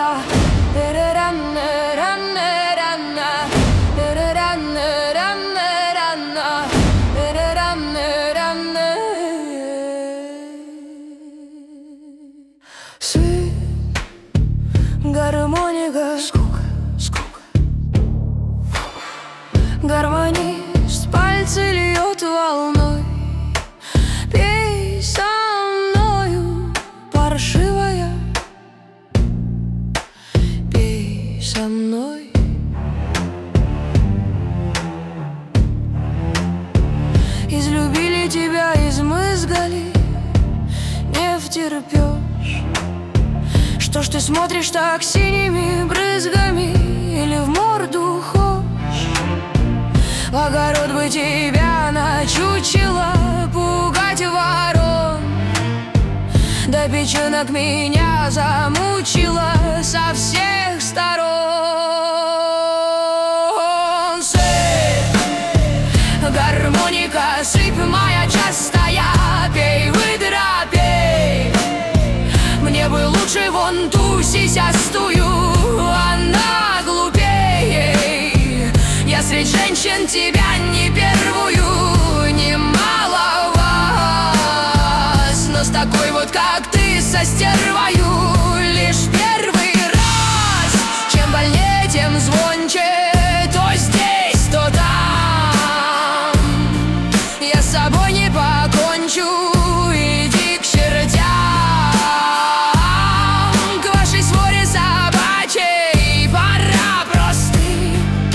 Гармоника, скука. Гармонист пальцы льет волной. Пей со мною, паршивая, пей со мной. Излюбили тебя, измызгали, не втерпешь. Что ж ты смотришь так синими брызгами, или в морду хошь? В огород бы тебя начучило, пугать ворон. До печенок меня замучила со всех сторон. Сыпь, гармоника, сыпь моя частая, пей, выдра, пей. Мне бы лучше вон ту сисястую, она глупее. Я среди женщин тебя не первую, немало вас, но с такой вот, как ты, со стервою лишь первый раз. Чем больнее, тем звонче, то здесь, то там. Я с собой не покончу, иди к чертям.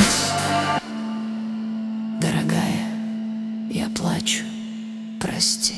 Дорогая, я плачу, прости.